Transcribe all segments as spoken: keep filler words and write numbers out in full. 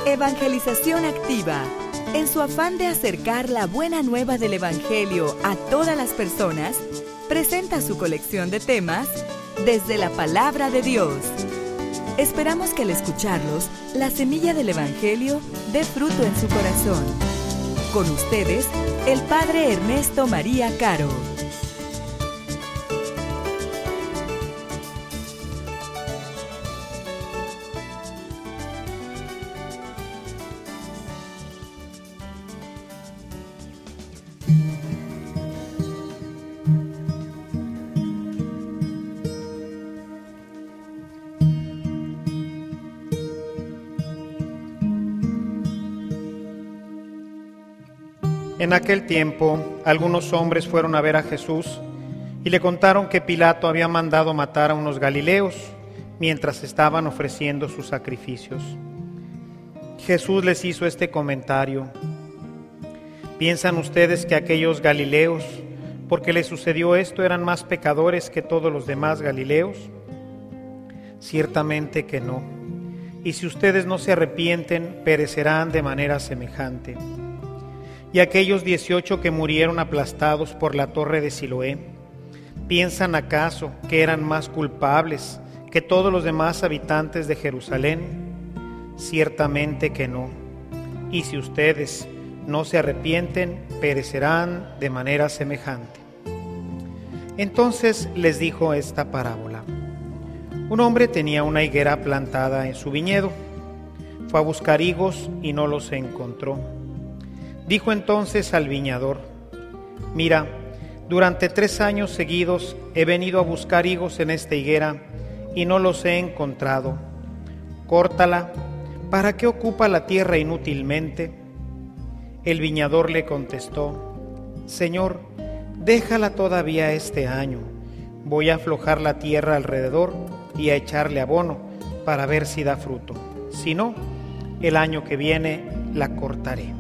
Evangelización Activa, en su afán de acercar la buena nueva del Evangelio a todas las personas, presenta su colección de temas desde la Palabra de Dios. Esperamos que al escucharlos, la semilla del Evangelio dé fruto en su corazón. Con ustedes, el Padre Ernesto María Caro. En aquel tiempo, algunos hombres fueron a ver a Jesús y le contaron que Pilato había mandado matar a unos galileos mientras estaban ofreciendo sus sacrificios. Jesús les hizo este comentario: ¿piensan ustedes que aquellos galileos, porque les sucedió esto, eran más pecadores que todos los demás galileos? Ciertamente que no. Y si ustedes no se arrepienten, perecerán de manera semejante. Y aquellos dieciocho que murieron aplastados por la torre de Siloé, ¿piensan acaso que eran más culpables que todos los demás habitantes de Jerusalén? Ciertamente que no. Y si ustedes no se arrepienten, perecerán de manera semejante. Entonces les dijo esta parábola: un hombre tenía una higuera plantada en su viñedo. Fue a buscar higos y no los encontró. Dijo entonces al viñador: mira, durante tres años seguidos he venido a buscar higos en esta higuera y no los he encontrado. Córtala. ¿Para qué ocupa la tierra inútilmente? El viñador le contestó: Señor, déjala todavía este año. Voy a aflojar la tierra alrededor y a echarle abono para ver si da fruto. Si no, el año que viene la cortaré.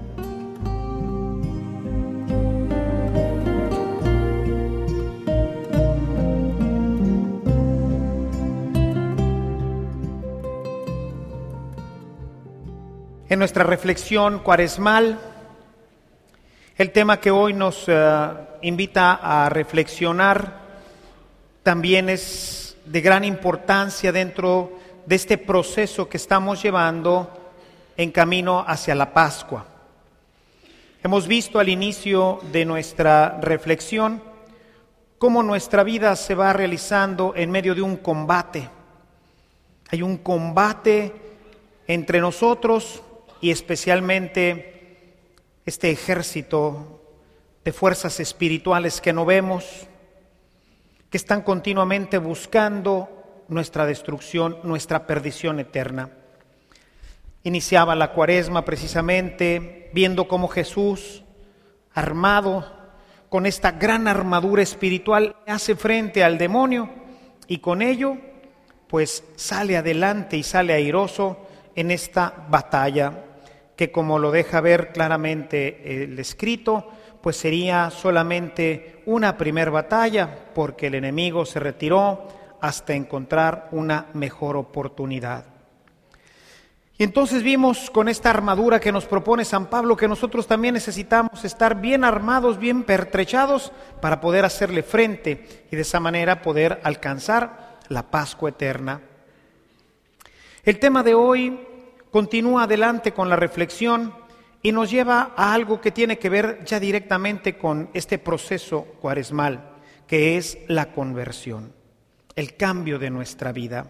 En nuestra reflexión cuaresmal, el tema que hoy nos uh, invita a reflexionar también es de gran importancia dentro de este proceso que estamos llevando en camino hacia la Pascua. Hemos visto al inicio de nuestra reflexión cómo nuestra vida se va realizando en medio de un combate. Hay un combate entre nosotros y especialmente este ejército de fuerzas espirituales que no vemos, que están continuamente buscando nuestra destrucción, nuestra perdición eterna. Iniciaba la Cuaresma precisamente viendo cómo Jesús, armado con esta gran armadura espiritual, hace frente al demonio y con ello pues sale adelante y sale airoso en esta batalla, que como lo deja ver claramente el escrito, pues sería solamente una primer batalla, porque el enemigo se retiró hasta encontrar una mejor oportunidad. Y entonces vimos con esta armadura que nos propone San Pablo que nosotros también necesitamos estar bien armados, bien pertrechados para poder hacerle frente y de esa manera poder alcanzar la Pascua eterna. El tema de hoy continúa adelante con la reflexión y nos lleva a algo que tiene que ver ya directamente con este proceso cuaresmal, que es la conversión, el cambio de nuestra vida.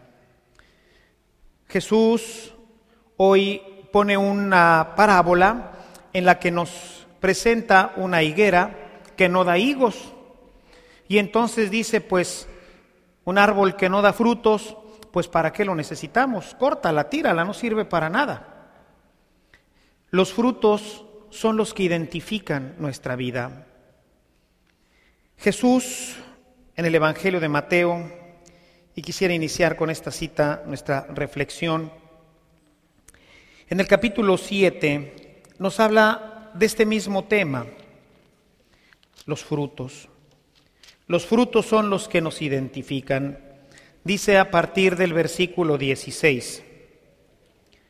Jesús hoy pone una parábola en la que nos presenta una higuera que no da higos y entonces dice, pues, un árbol que no da frutos, pues ¿para qué lo necesitamos? Córtala, tírala, no sirve para nada. Los frutos son los que identifican nuestra vida. Jesús, en el Evangelio de Mateo, y quisiera iniciar con esta cita nuestra reflexión, en el capítulo siete nos habla de este mismo tema, los frutos. Los frutos son los que nos identifican. Dice a partir del versículo dieciséis: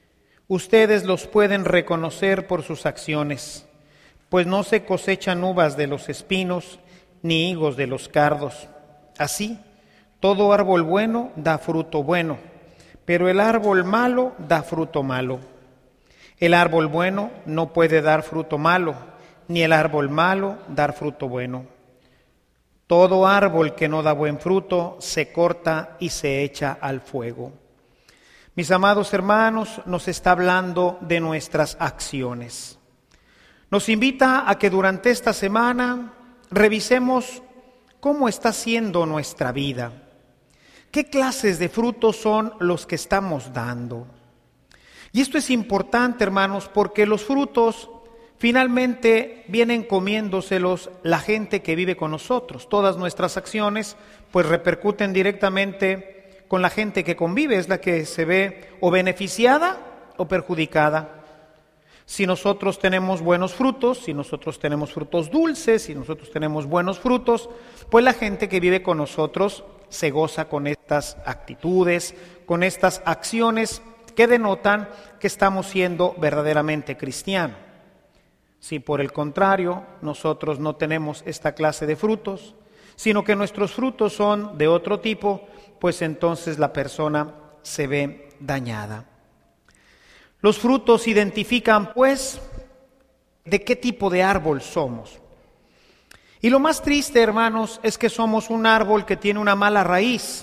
Ustedes los pueden reconocer por sus acciones, pues no se cosechan uvas de los espinos ni higos de los cardos. Así, todo árbol bueno da fruto bueno, pero el árbol malo da fruto malo. El árbol bueno no puede dar fruto malo, ni el árbol malo dar fruto bueno. Todo árbol que no da buen fruto se corta y se echa al fuego. Mis amados hermanos, nos está hablando de nuestras acciones. Nos invita a que durante esta semana revisemos cómo está siendo nuestra vida. ¿Qué clases de frutos son los que estamos dando? Y esto es importante, hermanos, porque los frutos finalmente vienen comiéndoselos la gente que vive con nosotros. Todas nuestras acciones pues repercuten directamente con la gente que convive, es la que se ve o beneficiada o perjudicada. Si nosotros tenemos buenos frutos, si nosotros tenemos frutos dulces, si nosotros tenemos buenos frutos, pues la gente que vive con nosotros se goza con estas actitudes, con estas acciones que denotan que estamos siendo verdaderamente cristianos. Si por el contrario nosotros no tenemos esta clase de frutos, sino que nuestros frutos son de otro tipo, pues entonces la persona se ve dañada. Los frutos identifican, pues, de qué tipo de árbol somos. Y lo más triste, hermanos, es que somos un árbol que tiene una mala raíz.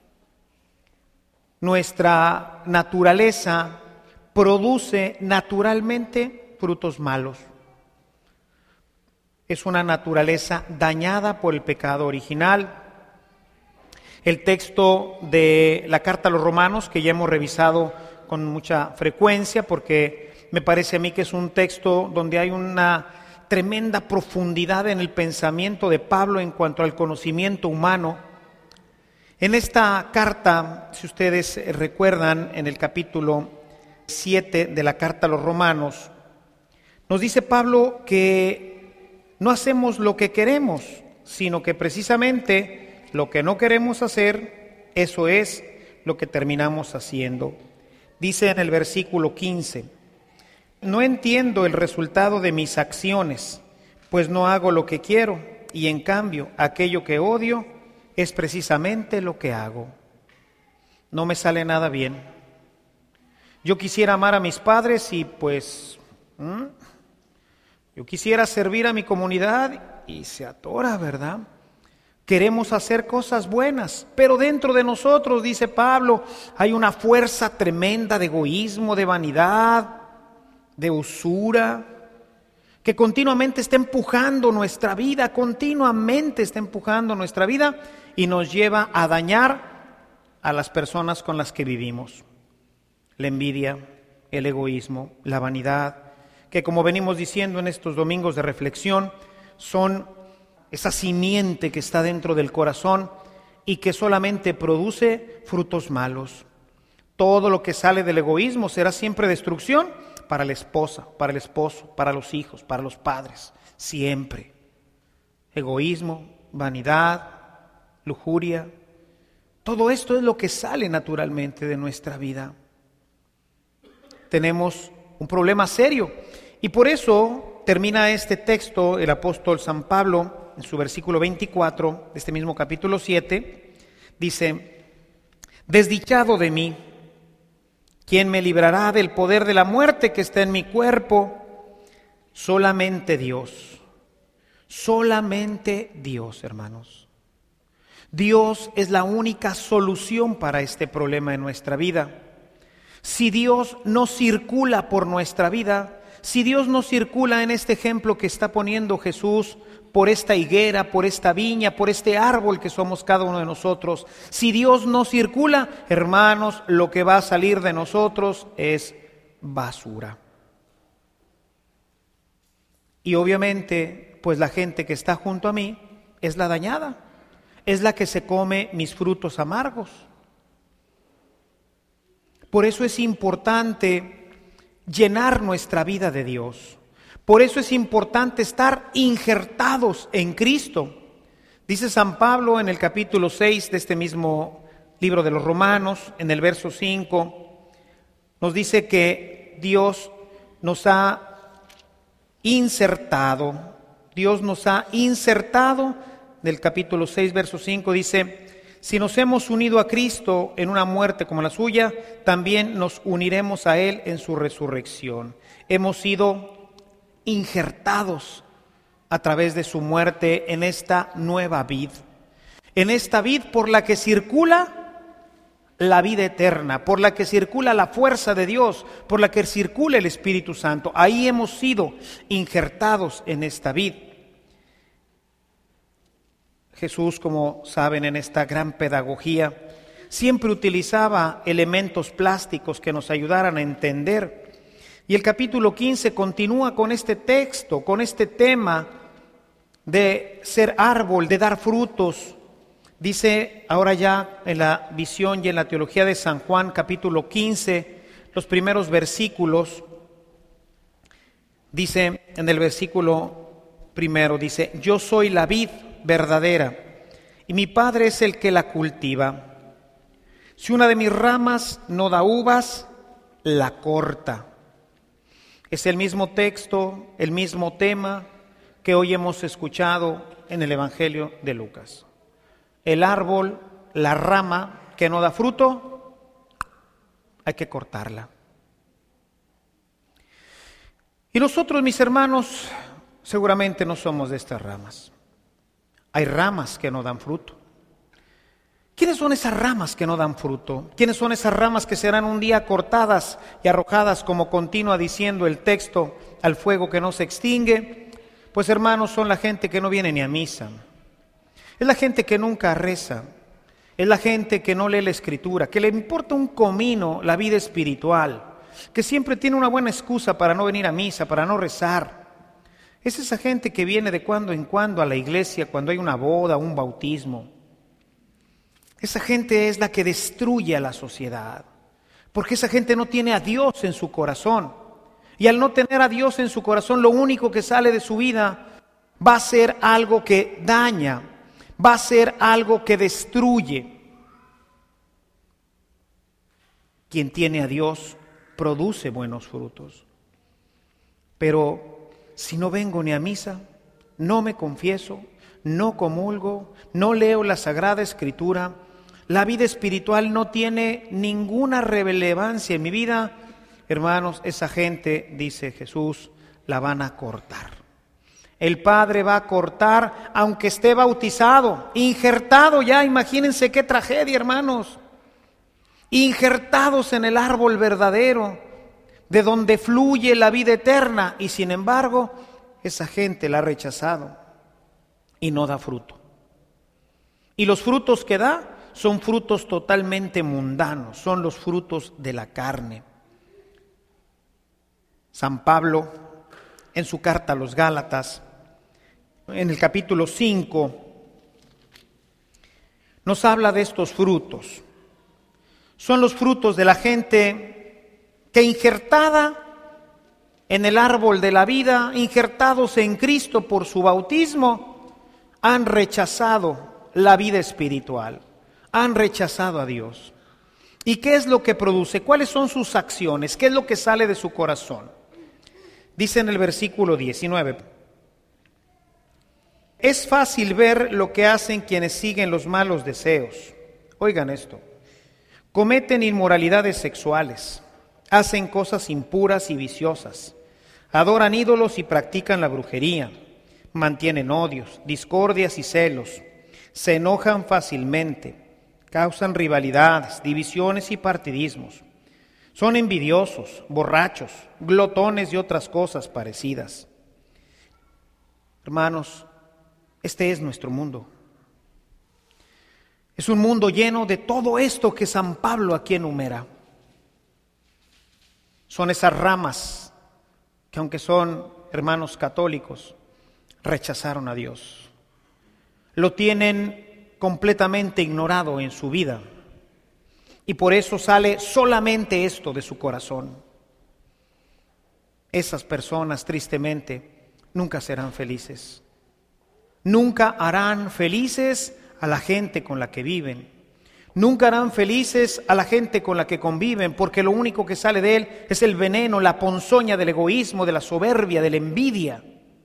Nuestra naturaleza produce naturalmente frutos malos. Es una naturaleza dañada por el pecado original. El texto de la carta a los Romanos, que ya hemos revisado con mucha frecuencia, porque me parece a mí que es un texto donde hay una tremenda profundidad en el pensamiento de Pablo en cuanto al conocimiento humano. En esta carta, si ustedes recuerdan, en el capítulo siete de la carta a los Romanos, nos dice Pablo que no hacemos lo que queremos, sino que precisamente lo que no queremos hacer, eso es lo que terminamos haciendo. Dice en el versículo quince, no entiendo el resultado de mis acciones, pues no hago lo que quiero, y en cambio aquello que odio es precisamente lo que hago. No me sale nada bien. Yo quisiera amar a mis padres y pues, ¿hmm? yo quisiera servir a mi comunidad y se atora, ¿verdad? Queremos hacer cosas buenas, pero dentro de nosotros, dice Pablo, hay una fuerza tremenda de egoísmo, de vanidad, de usura, que continuamente está empujando nuestra vida, continuamente está empujando nuestra vida y nos lleva a dañar a las personas con las que vivimos. La envidia, el egoísmo, la vanidad, que como venimos diciendo en estos domingos de reflexión, son esa simiente que está dentro del corazón y que solamente produce frutos malos. Todo lo que sale del egoísmo será siempre destrucción para la esposa, para el esposo, para los hijos, para los padres, siempre. Egoísmo, vanidad, lujuria, todo esto es lo que sale naturalmente de nuestra vida. Tenemos un problema serio y por eso termina este texto el apóstol San Pablo en su versículo veinticuatro de este mismo capítulo siete, dice, desdichado de mí, ¿quién me librará del poder de la muerte que está en mi cuerpo? Solamente Dios, solamente Dios, hermanos. Dios es la única solución para este problema en nuestra vida. Si Dios no circula por nuestra vida, si Dios no circula en este ejemplo que está poniendo Jesús, por esta higuera, por esta viña, por este árbol que somos cada uno de nosotros, si Dios no circula, hermanos, lo que va a salir de nosotros es basura. Y obviamente, pues la gente que está junto a mí es la dañada, es la que se come mis frutos amargos. Por eso es importante llenar nuestra vida de Dios. Por eso es importante estar injertados en Cristo. Dice San Pablo en el capítulo seis de este mismo libro de los Romanos, en el verso cinco, nos dice que que Dios nos ha insertado, Dios nos ha insertado, del capítulo seis, verso cinco, dice: si nos hemos unido a Cristo en una muerte como la suya, también nos uniremos a Él en su resurrección. Hemos sido injertados a través de su muerte en esta nueva vid, en esta vid por la que circula la vida eterna, por la que circula la fuerza de Dios, por la que circula el Espíritu Santo. Ahí hemos sido injertados en esta vid. Jesús, como saben, en esta gran pedagogía, siempre utilizaba elementos plásticos que nos ayudaran a entender. Y el capítulo quince continúa con este texto, con este tema de ser árbol, de dar frutos. Dice ahora ya en la visión y en la teología de San Juan, capítulo quince, los primeros versículos, dice en el versículo primero, dice: yo soy la vid verdadera y mi Padre es el que la cultiva. Si una de mis ramas no da uvas, la corta. Es el mismo texto, el mismo tema que hoy hemos escuchado en el Evangelio de Lucas. El árbol, la rama que no da fruto, hay que cortarla. Y nosotros, mis hermanos, seguramente no somos de estas ramas. Hay ramas que no dan fruto. ¿Quiénes son esas ramas que no dan fruto? ¿Quiénes son esas ramas que serán un día cortadas y arrojadas, como continúa diciendo el texto, al fuego que no se extingue? Pues, hermanos, son la gente que no viene ni a misa. Es la gente que nunca reza. Es la gente que no lee la Escritura, que le importa un comino la vida espiritual, que siempre tiene una buena excusa para no venir a misa, para no rezar. Es esa gente que viene de cuando en cuando a la iglesia cuando hay una boda, un bautismo. Esa gente es la que destruye a la sociedad, porque esa gente no tiene a Dios en su corazón. Y al no tener a Dios en su corazón, lo único que sale de su vida va a ser algo que daña, va a ser algo que destruye. Quien tiene a Dios produce buenos frutos. Pero si no vengo ni a misa, no me confieso, no comulgo, no leo la Sagrada Escritura, la vida espiritual no tiene ninguna relevancia en mi vida, hermanos, esa gente, dice Jesús, la van a cortar. El Padre va a cortar aunque esté bautizado, injertado ya, imagínense qué tragedia, hermanos, injertados en el árbol verdadero, de donde fluye la vida eterna, y sin embargo, esa gente la ha rechazado y no da fruto. Y los frutos que da son frutos totalmente mundanos, son los frutos de la carne. San Pablo, en su carta a los Gálatas, en el capítulo cinco, nos habla de estos frutos. Son los frutos de la gente que injertada en el árbol de la vida, injertados en Cristo por su bautismo, han rechazado la vida espiritual, han rechazado a Dios. ¿Y qué es lo que produce? ¿Cuáles son sus acciones? ¿Qué es lo que sale de su corazón? Dice en el versículo diecinueve: es fácil ver lo que hacen quienes siguen los malos deseos. Oigan esto: cometen inmoralidades sexuales, hacen cosas impuras y viciosas, adoran ídolos y practican la brujería, mantienen odios, discordias y celos, se enojan fácilmente, causan rivalidades, divisiones y partidismos, son envidiosos, borrachos, glotones y otras cosas parecidas. Hermanos, este es nuestro mundo. Es un mundo lleno de todo esto que San Pablo aquí enumera. Son esas ramas que, aunque son hermanos católicos, rechazaron a Dios. Lo tienen completamente ignorado en su vida. Y por eso sale solamente esto de su corazón. Esas personas, tristemente, nunca serán felices. Nunca harán felices a la gente con la que viven. Nunca harán felices a la gente con la que conviven, porque lo único que sale de él es el veneno, la ponzoña del egoísmo, de la soberbia, de la envidia.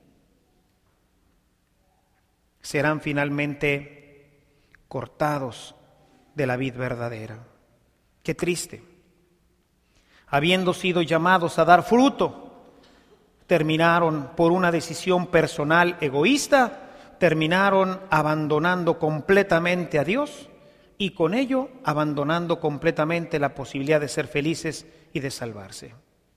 Serán finalmente cortados de la vid verdadera. Qué triste. Habiendo sido llamados a dar fruto, terminaron por una decisión personal egoísta, terminaron abandonando completamente a Dios y con ello abandonando completamente la posibilidad de ser felices y de salvarse.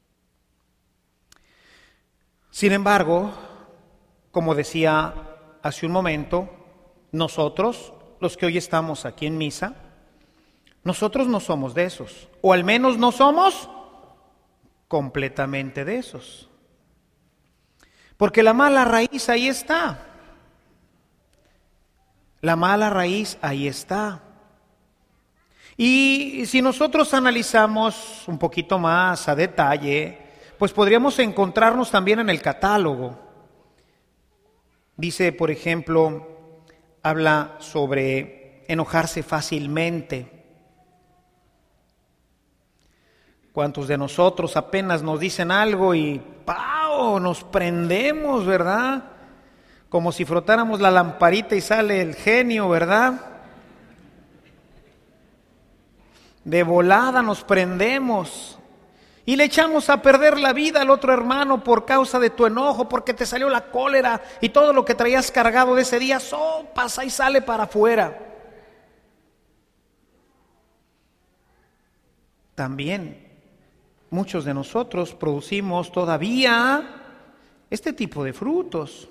Sin embargo, como decía hace un momento, nosotros, los que hoy estamos aquí en misa, nosotros no somos de esos, o al menos no somos completamente de esos. Porque la mala raíz ahí está. La mala raíz ahí está. Y si nosotros analizamos un poquito más a detalle, pues podríamos encontrarnos también en el catálogo. Dice, por ejemplo, habla sobre enojarse fácilmente. ¿Cuántos de nosotros apenas nos dicen algo y ¡pau! Nos prendemos, ¿verdad? Como si frotáramos la lamparita y sale el genio, ¿verdad? De volada nos prendemos y le echamos a perder la vida al otro hermano por causa de tu enojo, porque te salió la cólera y todo lo que traías cargado de ese día, sopas, ahí sale para afuera. También muchos de nosotros producimos todavía este tipo de frutos.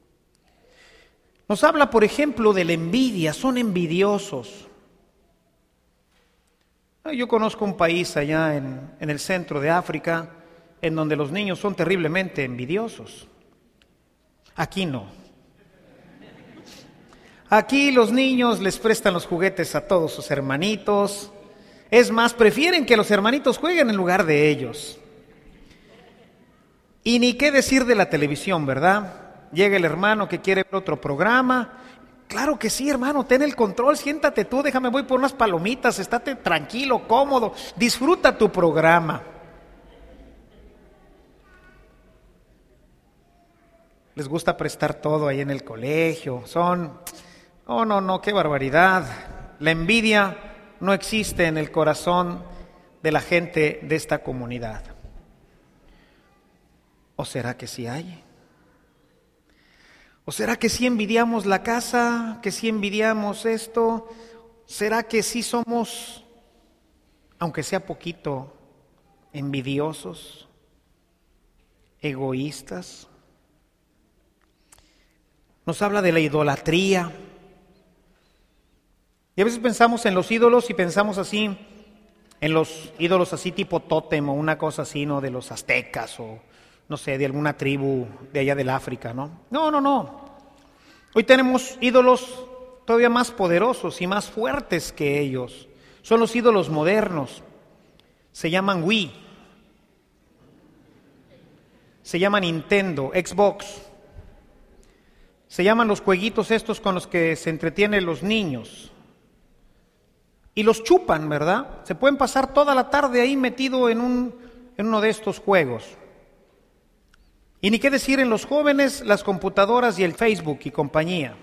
Nos habla, por ejemplo, de la envidia, son envidiosos. Yo conozco un país allá en, en el centro de África en donde los niños son terriblemente envidiosos. Aquí no. Aquí los niños les prestan los juguetes a todos sus hermanitos. Es más, prefieren que los hermanitos jueguen en lugar de ellos. Y ni qué decir de la televisión, ¿verdad? Llega el hermano que quiere ver otro programa. Claro que sí, hermano, ten el control, siéntate tú, déjame, voy por unas palomitas, estate tranquilo, cómodo, disfruta tu programa. Les gusta prestar todo ahí en el colegio, son, oh no, no, qué barbaridad. La envidia no existe en el corazón de la gente de esta comunidad. ¿O será que sí hay? ¿O será que sí envidiamos la casa, que sí envidiamos esto? ¿Será que sí somos, aunque sea poquito, envidiosos, egoístas? Nos habla de la idolatría. Y a veces pensamos en los ídolos y pensamos así, en los ídolos así tipo tótem o una cosa así, ¿no? De los aztecas o no sé, de alguna tribu de allá del África, ¿no? No, no, no. Hoy tenemos ídolos todavía más poderosos y más fuertes que ellos. Son los ídolos modernos. Se llaman Wii. Se llama Nintendo, Xbox. Se llaman los jueguitos estos con los que se entretienen los niños. Y los chupan, ¿verdad? Se pueden pasar toda la tarde ahí metido en, un, en uno de estos juegos. Y ni qué decir en los jóvenes, las computadoras y el Facebook y compañía.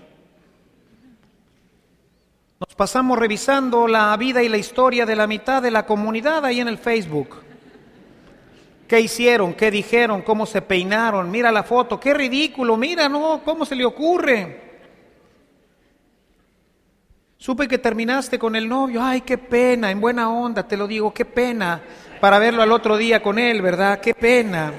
Nos pasamos revisando la vida y la historia de la mitad de la comunidad ahí en el Facebook. ¿Qué hicieron? ¿Qué dijeron? ¿Cómo se peinaron? Mira la foto, qué ridículo, mira, ¿no? ¿Cómo se le ocurre? Supe que terminaste con el novio, ay, qué pena, en buena onda te lo digo, qué pena, para verlo al otro día con él, ¿verdad? Qué pena.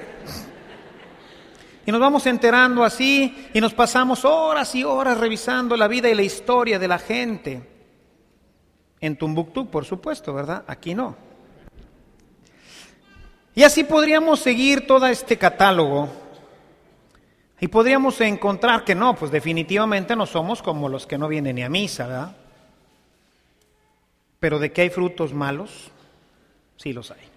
Y nos vamos enterando así y nos pasamos horas y horas revisando la vida y la historia de la gente. En Tumbuctú, por supuesto, ¿verdad? Aquí no. Y así podríamos seguir todo este catálogo y podríamos encontrar que no, pues definitivamente no somos como los que no vienen ni a misa, ¿verdad? Pero de que hay frutos malos, sí los hay.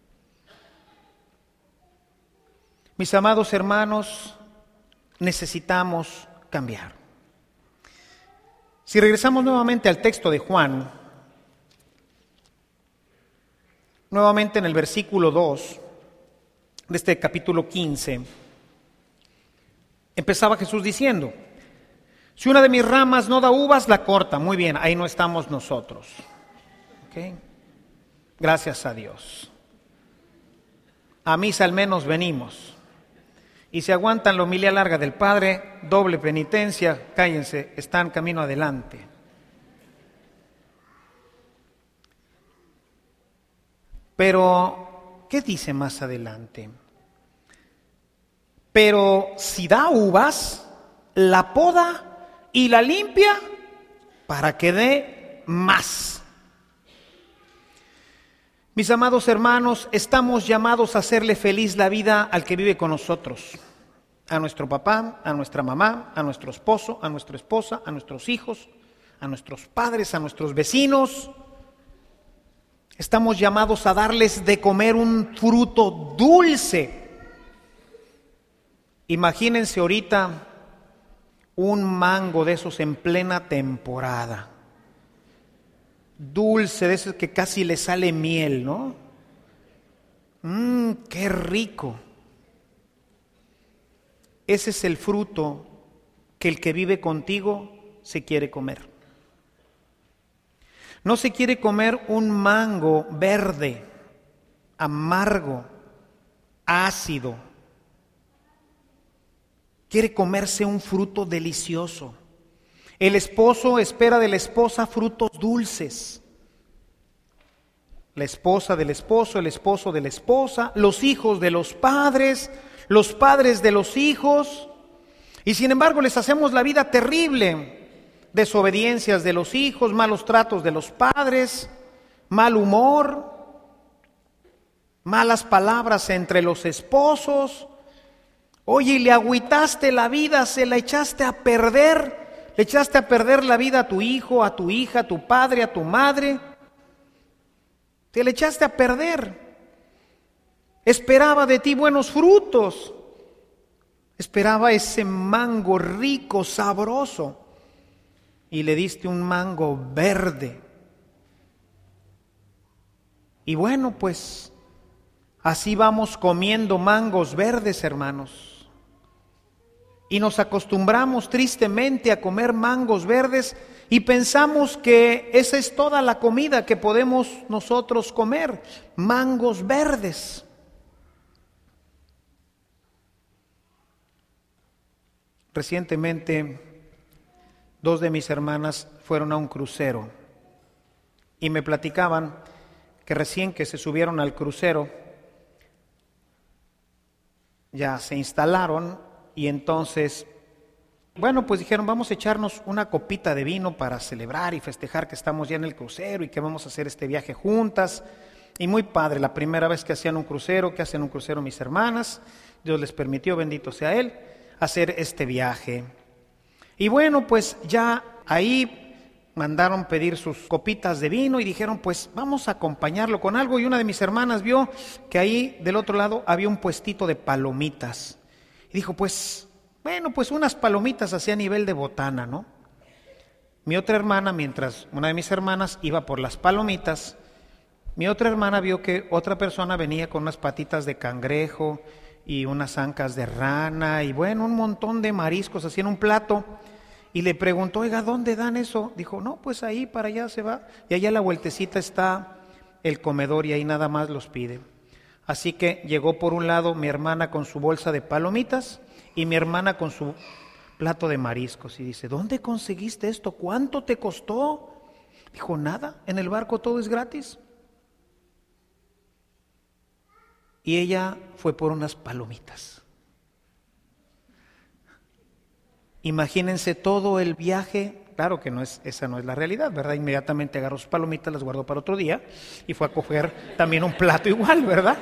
Mis amados hermanos, necesitamos cambiar. Si regresamos nuevamente al texto de Juan, nuevamente en el versículo dos de este capítulo quince, empezaba Jesús diciendo: si una de mis ramas no da uvas, la corta. Muy bien, ahí no estamos nosotros. ¿Okay? Gracias a Dios. A misa al menos venimos. Y si aguantan la homilía larga del Padre, doble penitencia, cállense, están camino adelante. Pero, ¿qué dice más adelante? Pero si da uvas, la poda y la limpia para que dé más. Mis amados hermanos, estamos llamados a hacerle feliz la vida al que vive con nosotros. A nuestro papá, a nuestra mamá, a nuestro esposo, a nuestra esposa, a nuestros hijos, a nuestros padres, a nuestros vecinos. Estamos llamados a darles de comer un fruto dulce. Imagínense ahorita un mango de esos en plena temporada. Dulce, de esos que casi le sale miel, ¿no? Mmm, qué rico. Ese es el fruto que el que vive contigo se quiere comer. No se quiere comer un mango verde, amargo, ácido. Quiere comerse un fruto delicioso. El esposo espera de la esposa frutos dulces. La esposa del esposo, el esposo de la esposa, los hijos de los padres, los padres de los hijos. Y sin embargo les hacemos la vida terrible. Desobediencias de los hijos, malos tratos de los padres, mal humor, malas palabras entre los esposos. Oye, y le agüitaste la vida, se la echaste a perder, le echaste a perder la vida a tu hijo, a tu hija, a tu padre, a tu madre. Te le echaste a perder. Esperaba de ti buenos frutos. Esperaba ese mango rico, sabroso. Y le diste un mango verde. Y bueno, pues así vamos comiendo mangos verdes, hermanos. Y nos acostumbramos tristemente a comer mangos verdes y pensamos que esa es toda la comida que podemos nosotros comer, mangos verdes. Recientemente, dos de mis hermanas fueron a un crucero y me platicaban que recién que se subieron al crucero, ya se instalaron y entonces, bueno, pues dijeron, vamos a echarnos una copita de vino para celebrar y festejar que estamos ya en el crucero y que vamos a hacer este viaje juntas. Y muy padre, la primera vez que hacían un crucero, que hacen un crucero mis hermanas, Dios les permitió, bendito sea Él, hacer este viaje. Y bueno, pues ya ahí mandaron pedir sus copitas de vino y dijeron, pues vamos a acompañarlo con algo. Y una de mis hermanas vio que ahí del otro lado había un puestito de palomitas. Y dijo, pues, bueno, pues unas palomitas así a nivel de botana, ¿no? Mi otra hermana, mientras una de mis hermanas iba por las palomitas, mi otra hermana vio que otra persona venía con unas patitas de cangrejo y unas ancas de rana y bueno, un montón de mariscos así en un plato. Y le preguntó, oiga, ¿dónde dan eso? Dijo, no, pues ahí para allá se va. Y allá a la vueltecita está el comedor y ahí nada más los pide. Así que llegó por un lado mi hermana con su bolsa de palomitas y mi hermana con su plato de mariscos. Y dice, ¿dónde conseguiste esto? ¿Cuánto te costó? Dijo, nada, en el barco todo es gratis. Y ella fue por unas palomitas. Imagínense todo el viaje, claro que no es, esa no es la realidad, ¿verdad? Inmediatamente agarró sus palomitas, las guardó para otro día y fue a coger también un plato igual, ¿verdad?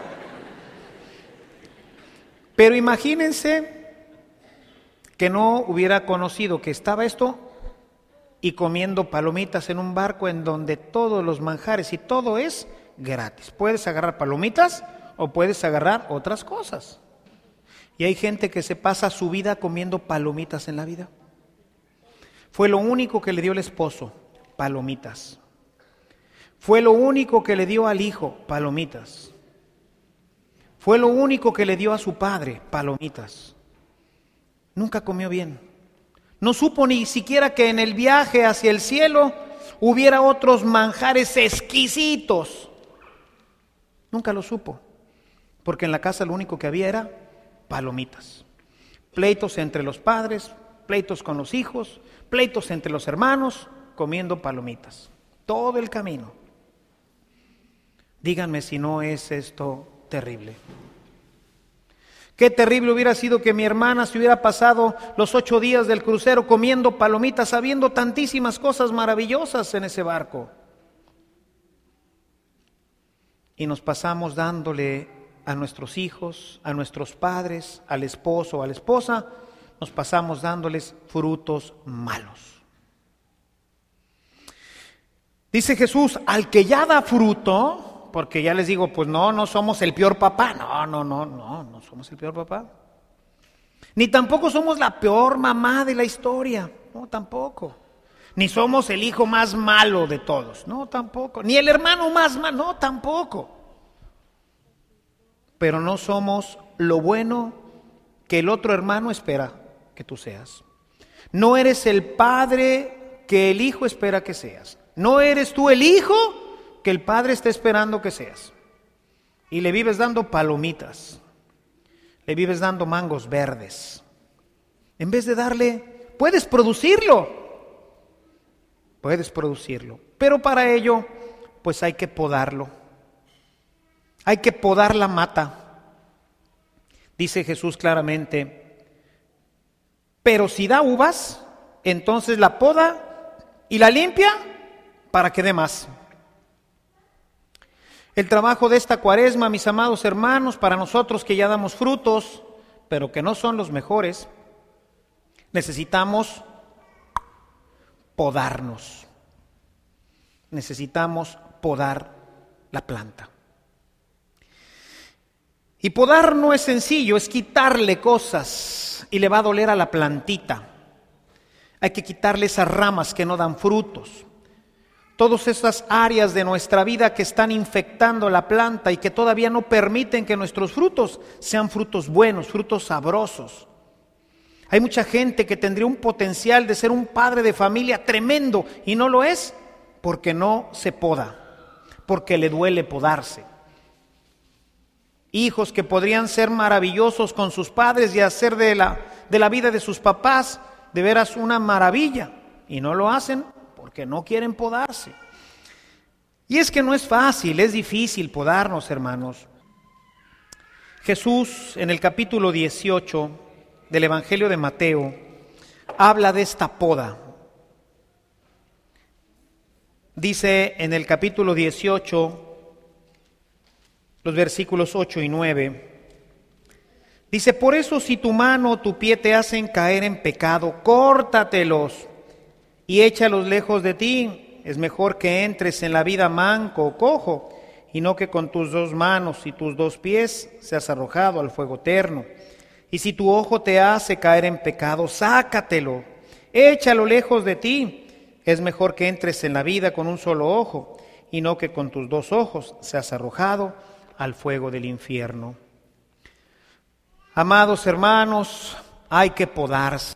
Pero imagínense que no hubiera conocido que estaba esto y comiendo palomitas en un barco en donde todos los manjares y todo es gratis. Puedes agarrar palomitas o puedes agarrar otras cosas. Y hay gente que se pasa su vida comiendo palomitas en la vida. Fue lo único que le dio el esposo, palomitas. Fue lo único que le dio al hijo, palomitas. Fue lo único que le dio a su padre, palomitas. Nunca comió bien. No supo ni siquiera que en el viaje hacia el cielo hubiera otros manjares exquisitos. Nunca lo supo, porque en la casa lo único que había era palomitas. Pleitos entre los padres, pleitos con los hijos, pleitos entre los hermanos, comiendo palomitas. Todo el camino. Díganme si no es esto terrible. Qué terrible hubiera sido que mi hermana se hubiera pasado los ocho días del crucero comiendo palomitas, sabiendo tantísimas cosas maravillosas en ese barco. Y nos pasamos dándole a nuestros hijos, a nuestros padres, al esposo o a la esposa, nos pasamos dándoles frutos malos. Dice Jesús, al que ya da fruto, porque ya les digo, pues no, no somos el peor papá, no, no, no, no, no somos el peor papá. Ni tampoco somos la peor mamá de la historia, no, tampoco. Ni somos el hijo más malo de todos, no, tampoco. Ni el hermano más malo, no, tampoco. Pero no somos lo bueno que el otro hermano espera que tú seas. No eres el padre que el hijo espera que seas. No eres tú el hijo que el padre está esperando que seas. Y le vives dando palomitas. Le vives dando mangos verdes. En vez de darle, puedes producirlo. Puedes producirlo. Pero para ello, pues hay que podarlo. Hay que podar la mata. Dice Jesús claramente, pero si da uvas, entonces la poda y la limpia para que dé más. El trabajo de esta cuaresma, mis amados hermanos, para nosotros que ya damos frutos, pero que no son los mejores, necesitamos podarnos. Necesitamos podar la planta. Y podar no es sencillo, es quitarle cosas y le va a doler a la plantita. Hay que quitarle esas ramas que no dan frutos. Todas esas áreas de nuestra vida que están infectando la planta y que todavía no permiten que nuestros frutos sean frutos buenos, frutos sabrosos. Hay mucha gente que tendría un potencial de ser un padre de familia tremendo y no lo es porque no se poda, porque le duele podarse. Hijos que podrían ser maravillosos con sus padres y hacer de la, de la vida de sus papás de veras una maravilla y no lo hacen porque no quieren podarse. Y es que no es fácil, es difícil podarnos, hermanos. Jesús en el capítulo dieciocho del Evangelio de Mateo habla de esta poda. Dice en el capítulo dieciocho, los versículos ocho y nueve, dice, por eso si tu mano o tu pie te hacen caer en pecado, córtatelos y échalos lejos de ti. Es mejor que entres en la vida manco o cojo, y no que con tus dos manos y tus dos pies seas arrojado al fuego eterno. Y si tu ojo te hace caer en pecado, sácatelo, échalo lejos de ti. Es mejor que entres en la vida con un solo ojo, y no que con tus dos ojos seas arrojado al fuego del infierno. Amados hermanos, hay que podarse.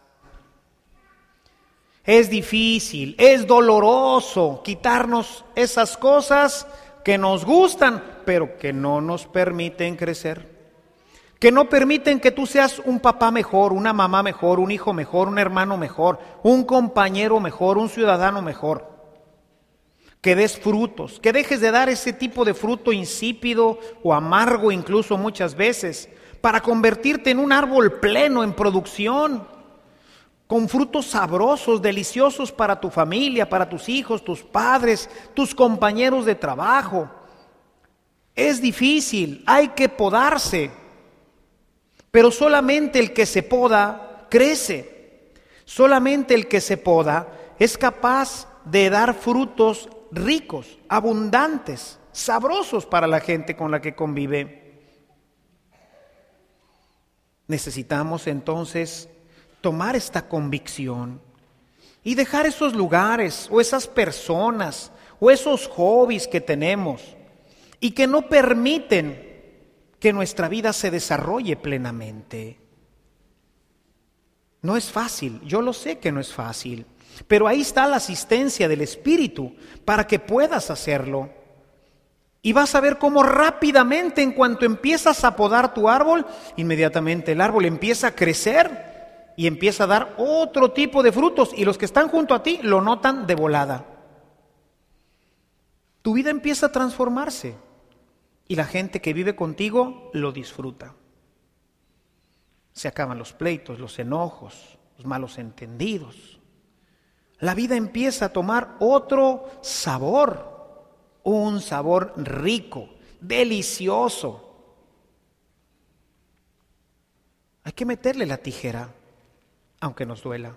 Es difícil, es doloroso quitarnos esas cosas que nos gustan, pero que no nos permiten crecer. Que no permiten que tú seas un papá mejor, una mamá mejor, un hijo mejor, un hermano mejor, un compañero mejor, un ciudadano mejor. Que des frutos, que dejes de dar ese tipo de fruto insípido o amargo incluso muchas veces, para convertirte en un árbol pleno en producción, con frutos sabrosos, deliciosos para tu familia, para tus hijos, tus padres, tus compañeros de trabajo. Es difícil, hay que podarse, pero solamente el que se poda crece. Solamente el que se poda es capaz de dar frutos ricos, abundantes, sabrosos para la gente con la que convive. Necesitamos entonces tomar esta convicción y dejar esos lugares o esas personas o esos hobbies que tenemos y que no permiten que nuestra vida se desarrolle plenamente. No es fácil, yo lo sé que no es fácil, pero ahí está la asistencia del Espíritu para que puedas hacerlo. Y vas a ver cómo rápidamente, en cuanto empiezas a podar tu árbol, inmediatamente el árbol empieza a crecer y empieza a dar otro tipo de frutos, y los que están junto a ti lo notan de volada. Tu vida empieza a transformarse y la gente que vive contigo lo disfruta. Se acaban los pleitos, los enojos, los malos entendidos. La vida empieza a tomar otro sabor, un sabor rico, delicioso. Hay que meterle la tijera, aunque nos duela.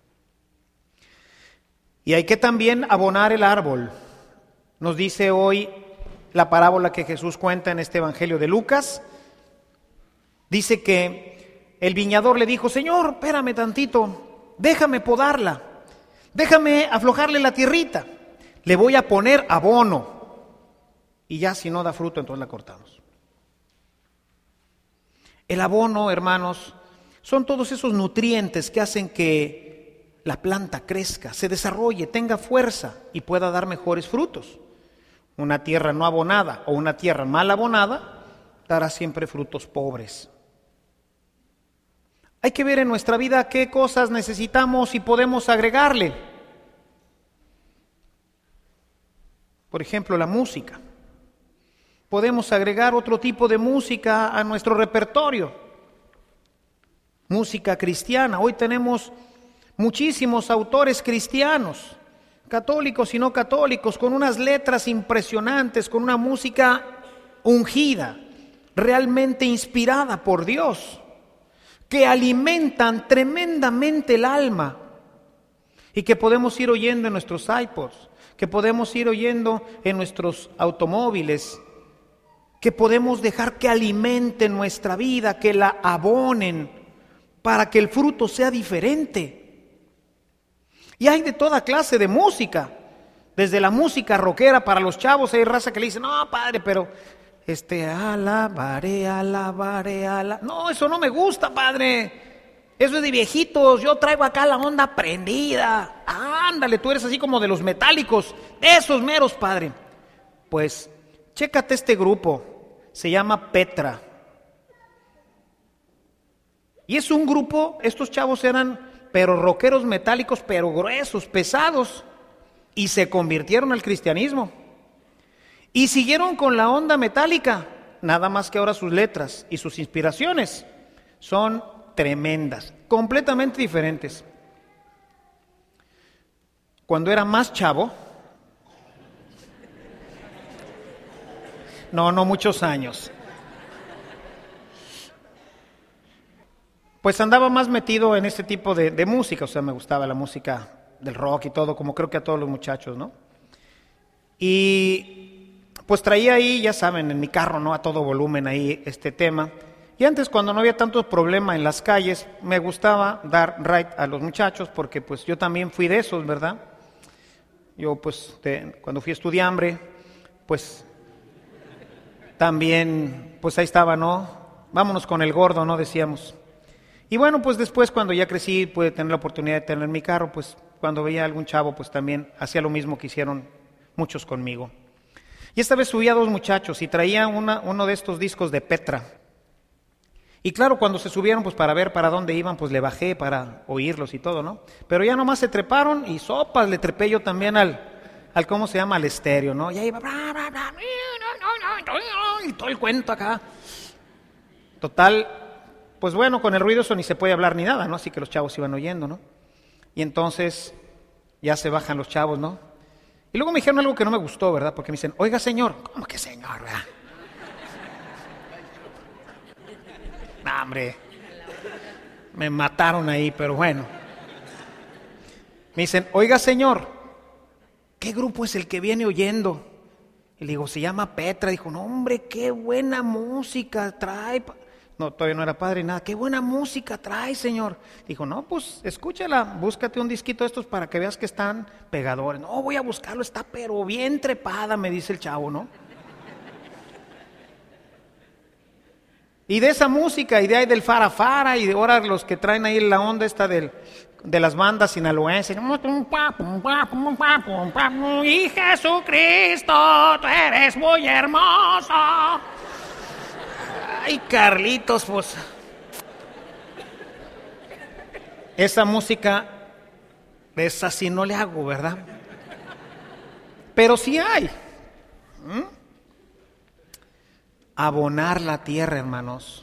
Y hay que también abonar el árbol. Nos dice hoy la parábola que Jesús cuenta en este Evangelio de Lucas. Dice que el viñador le dijo: Señor, espérame tantito, déjame podarla, déjame aflojarle la tierrita, le voy a poner abono, y ya si no da fruto, entonces la cortamos. El abono, hermanos, son todos esos nutrientes que hacen que la planta crezca, se desarrolle, tenga fuerza y pueda dar mejores frutos. Una tierra no abonada o una tierra mal abonada dará siempre frutos pobres. Hay que ver en nuestra vida qué cosas necesitamos y podemos agregarle. Por ejemplo, la música. Podemos agregar otro tipo de música a nuestro repertorio. Música cristiana. Hoy tenemos muchísimos autores cristianos, católicos y no católicos, con unas letras impresionantes, con una música ungida, realmente inspirada por Dios, que alimentan tremendamente el alma y que podemos ir oyendo en nuestros iPods, que podemos ir oyendo en nuestros automóviles, que podemos dejar que alimenten nuestra vida, que la abonen para que el fruto sea diferente. Y hay de toda clase de música, desde la música rockera para los chavos. Hay raza que le dice: no, padre, pero Este, alabaré, alabaré, alabaré. No, eso no me gusta, padre. Eso es de viejitos. Yo traigo acá la onda prendida. Ándale, tú eres así como de los metálicos, de esos meros, padre. Pues, chécate este grupo. Se llama Petra. Y es un grupo, estos chavos eran, pero rockeros metálicos, pero gruesos, pesados. Y se convirtieron al cristianismo. Y siguieron con la onda metálica, nada más que ahora sus letras y sus inspiraciones son tremendas, completamente diferentes. Cuando era más chavo, no, no muchos años, pues andaba más metido en este tipo de, de música, o sea, me gustaba la música del rock y todo, como creo que a todos los muchachos, ¿no? Y pues traía ahí, ya saben, en mi carro, ¿no? A todo volumen ahí este tema. Y antes, cuando no había tantos problemas en las calles, me gustaba dar ride a los muchachos, porque pues yo también fui de esos, ¿verdad? Yo pues, de, cuando fui estudiambre, pues también, pues ahí estaba, ¿no? Vámonos con el gordo, ¿no? Decíamos. Y bueno, pues después, cuando ya crecí, pude tener la oportunidad de tener mi carro, pues cuando veía a algún chavo, pues también hacía lo mismo que hicieron muchos conmigo. Y esta vez subí a dos muchachos y traía una, uno de estos discos de Petra. Y claro, cuando se subieron, pues para ver para dónde iban, pues le bajé para oírlos y todo, ¿no? Pero ya nomás se treparon y sopas, le trepé yo también al, al ¿cómo se llama? Al estéreo, ¿no? Y ahí iba, bla, bla, bla, y todo el cuento acá. Total, pues bueno, con el ruido eso ni se puede hablar ni nada, ¿no? Así que los chavos iban oyendo, ¿no? Y entonces ya se bajan los chavos, ¿no? Y luego me dijeron algo que no me gustó, ¿verdad? Porque me dicen: oiga, señor. ¿Cómo que señor, verdad? No, hombre, me mataron ahí, pero bueno. Me dicen: oiga, señor, ¿qué grupo es el que viene oyendo? Y le digo: se llama Petra. Dijo: no, hombre, qué buena música trae. no, todavía no era padre, nada. Qué buena música trae, señor. Dijo, no, pues escúchala, búscate un disquito de estos para que veas que están pegadores. No, voy a buscarlo, está pero bien trepada, me dice el chavo, ¿no? Y de esa música, y de ahí del farafara, y de ahora los que traen ahí la onda esta del, de las bandas sinaloenses. Y Jesucristo, tú eres muy hermoso. Ay, Carlitos, pues. Esa música, de esa sí no le hago, ¿verdad? Pero sí hay. ¿Mm? Abonar la tierra, hermanos.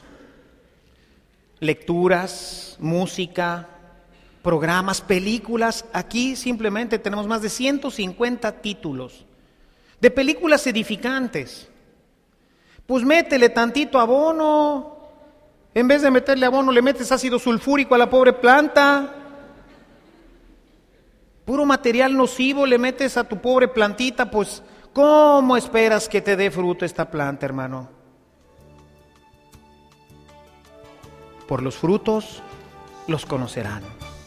Lecturas, música, programas, películas. Aquí simplemente tenemos más de ciento cincuenta títulos de películas edificantes. Pues métele tantito abono. En vez de meterle abono, le metes ácido sulfúrico a la pobre planta. Puro material nocivo le metes a tu pobre plantita, pues ¿cómo esperas que te dé fruto esta planta, hermano? Por los frutos los conocerán.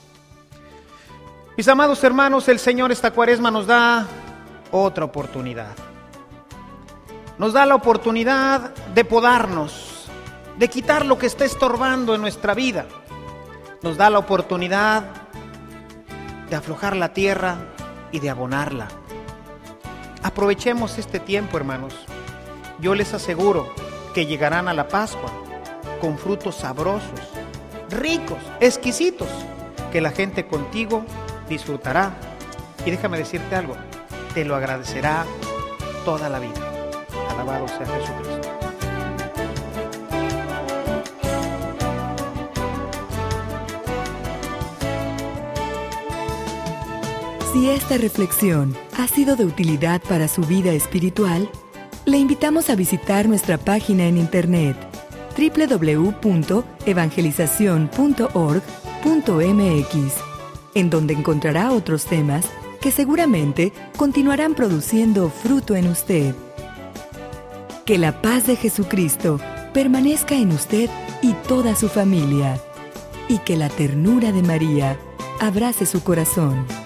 Mis amados hermanos, el Señor esta cuaresma nos da otra oportunidad. Nos da la oportunidad de podarnos, de quitar lo que está estorbando en nuestra vida. Nos da la oportunidad de aflojar la tierra y de abonarla. Aprovechemos este tiempo, hermanos. Yo les aseguro que llegarán a la Pascua con frutos sabrosos, ricos, exquisitos, que la gente contigo disfrutará. Y déjame decirte algo, te lo agradecerá toda la vida. Alabado sea Jesucristo. Si esta reflexión ha sido de utilidad para su vida espiritual, le invitamos a visitar nuestra página en internet doble u doble u doble u punto evangelización punto org punto m x, en donde encontrará otros temas que seguramente continuarán produciendo fruto en usted. Que la paz de Jesucristo permanezca en usted y toda su familia, y que la ternura de María abrace su corazón.